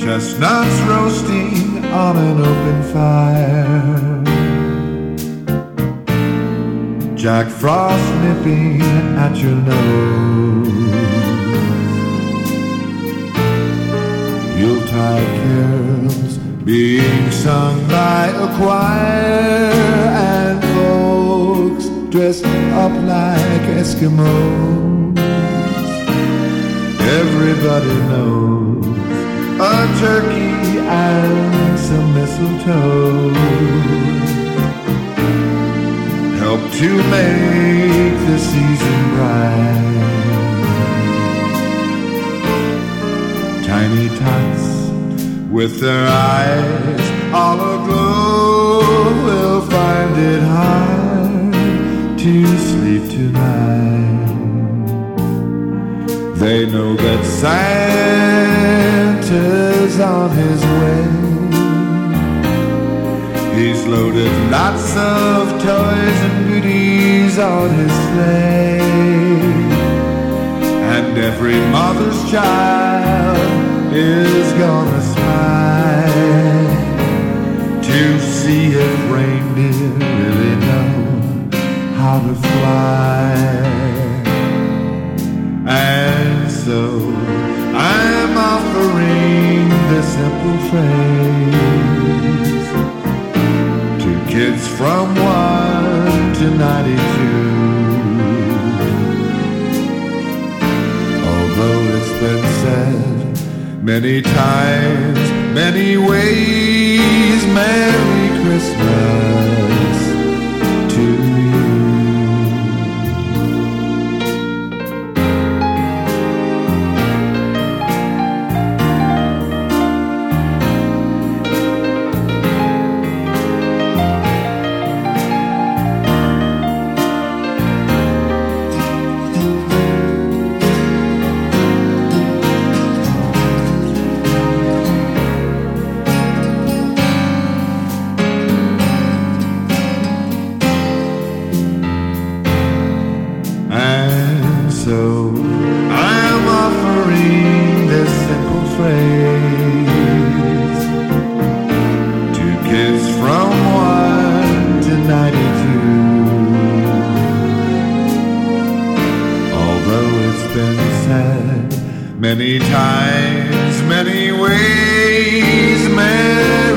chestnuts roasting on an open fire, Jack Frost nipping at your nose, Yuletide carols being sung by a choir, and folks dressed up like Eskimos. Everybody knows a turkey and some mistletoe help to make the season bright. Tiny tots with their eyes all aglow will find it hard to sleep tonight. They know that Santa's on his way. He's loaded lots of toys and goodies on his sleigh, and every mother's child is gonna smile to see if reindeer really know how to fly. And so I'm offering this simple phrase to kids from 1 to 92. Although it's been said many times, many ways, Merry Christmas to you. So I'm offering this simple phrase to kids from 1 to 92. Although it's been said many times, many ways,